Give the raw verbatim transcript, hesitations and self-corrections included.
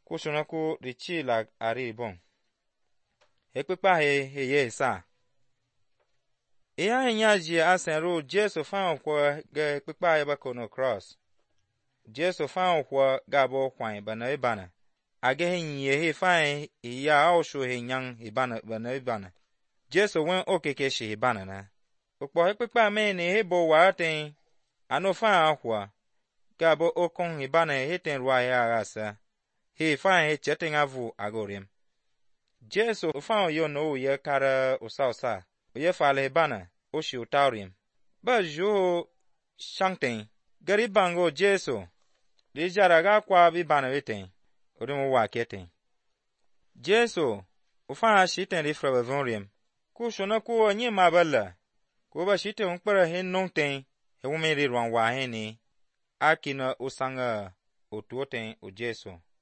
ku shuna ku richi lag ari bon. Ekpepa he he ye sa. Iya nyaji asen ru Jesu fan kwa ge ekpepa ye ba kono cross. Jesu fan kwa gabo kwan bana ibana. Age he nye he fan iya aushu he nyang ibana bana ibana. Jesu wen okeke shi ibana na. Ukpo ekpepa me ni he bo wa ten. Ano fan kwa gabo okon ibana he ten rwa he agasa. He fan he cheting avu agorim. Jesu fan yo no ye kara usa usa. Ye fale ibana o shi utaurim. Ba jo shangten. Gari bango Jesu. Di jaraga kwa ibana weten. Odimu wa keten. Jesu ufan shiten di frawe vonrim. Ku shona ku nyi mabala. Ku ba shiten unkpara he nongten. He wumiri rwan wa he ni. Akina usanga utuoten u Jesu.